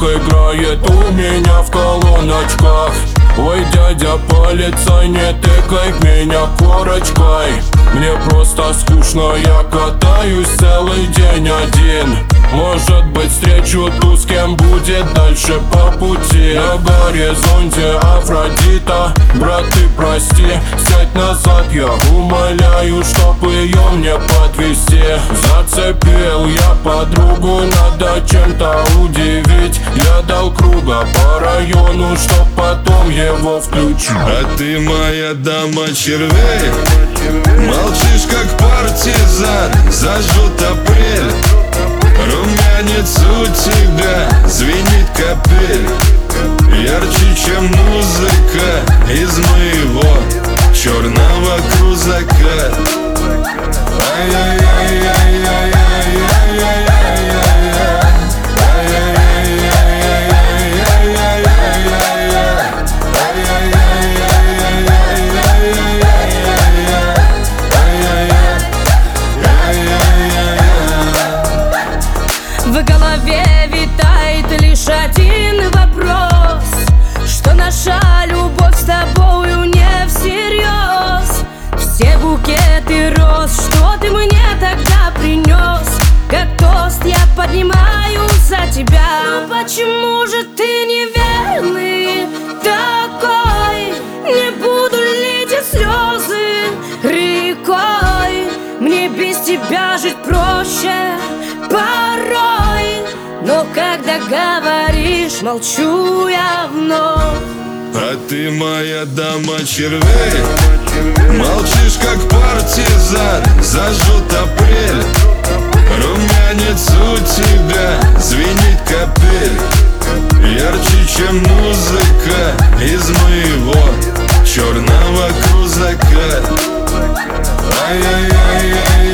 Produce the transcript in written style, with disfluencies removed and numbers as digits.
играет у меня в колоночках. Ой, дядя полицай, не тыкай в меня корочкой. Мне просто скучно, я катаюсь целый день один. Может быть, встречу ту, с кем будет дальше по пути. На горизонте Афродита, брат, ты прости, сядь назад, я умоляю, чтоб ее мне подвести. Зацепил я подругу, надо чем-то удивить. Я дал круга по району, чтоб потом его включить. А ты моя дама червей, молчишь как партизан, зажжет апрель. Румянец у тебя звенит капель, ярче, чем музыка из моего черного крузака. В голове витает лишь один вопрос: что наша любовь с тобою не всерьез. Все букеты роз, что ты мне тогда принес, как тост я поднимаю за тебя. Но почему же ты неверный такой? Не буду лить я слезы рекой. Мне без тебя жить проще порой, но когда говоришь, молчу я вновь. А ты моя дама червей, молчишь как партизан, зажжет апрель. Румянец у тебя звенит капель, ярче, чем музыка из моего черного крузака. Ай-яй-яй-яй.